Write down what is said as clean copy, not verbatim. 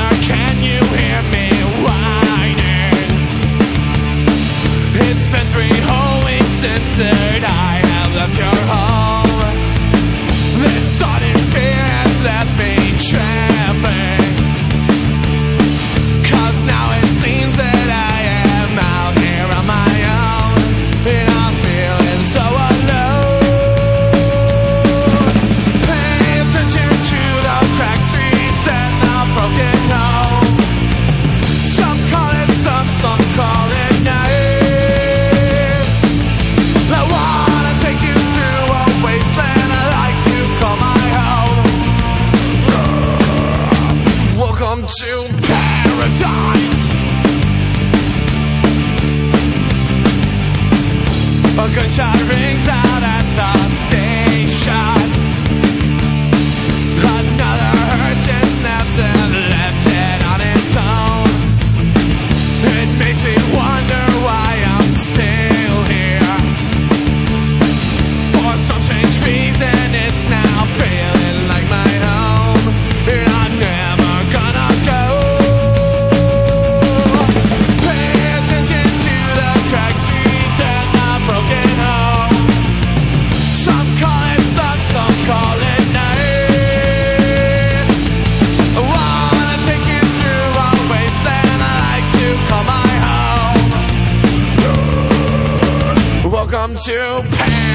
corner, can you hear me whining? It's been 3 whole weeks since that I have left your home. This sudden fear has left me trembling, 'cause now it seems that I am out here on my own, and I'm feeling so alone. Pay attention to the cracked streets and the broken homes. Some call it some call it nice. I wanna take you through a wasteland I like to call my home. Welcome to paradise. A gunshot rings out at the station. Another urchin snaps and left it on its own. It makes me wonder why I'm still here. For some strange reason, it's now feeling like my home, and I'm never gonna go. Pay attention to the cracked streets and the broken homes. Some call it love, some call it nice. I wanna take you through a wasteland I like to call my home. Welcome to paradise.